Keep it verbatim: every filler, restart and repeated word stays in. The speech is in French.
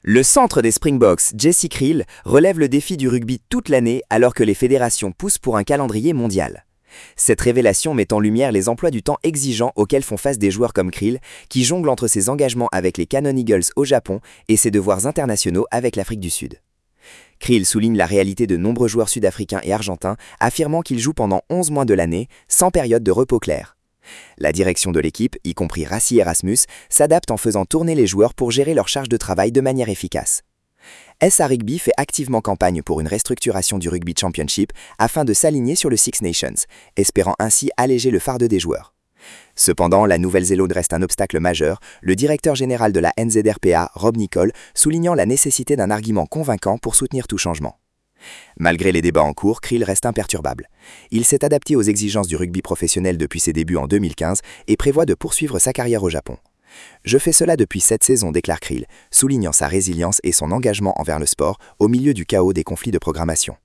Le centre des Springboks, Jesse Kriel, relève le défi du rugby toute l'année alors que les fédérations poussent pour un calendrier mondial. Cette révélation met en lumière les emplois du temps exigeants auxquels font face des joueurs comme Kriel, qui jonglent entre ses engagements avec les Canon Eagles au Japon et ses devoirs internationaux avec l'Afrique du Sud. Kriel souligne la réalité de nombreux joueurs sud-africains et argentins, affirmant qu'ils jouent pendant onze mois de l'année, sans période de repos claire. La direction de l'équipe, y compris Rassie Erasmus, s'adapte en faisant tourner les joueurs pour gérer leur charge de travail de manière efficace. S A Rugby fait activement campagne pour une restructuration du Rugby Championship afin de s'aligner sur le Six Nations, espérant ainsi alléger le fardeau des joueurs. Cependant, la Nouvelle-Zélande reste un obstacle majeur, le directeur général de la N Z R P A, Rob Nicol, soulignant la nécessité d'un argument convaincant pour soutenir tout changement. Malgré les débats en cours, Kriel reste imperturbable. Il s'est adapté aux exigences du rugby professionnel depuis ses débuts en deux mille quinze et prévoit de poursuivre sa carrière au Japon. « Je fais cela depuis sept saisons », déclare Kriel, soulignant sa résilience et son engagement envers le sport au milieu du chaos des conflits de programmation.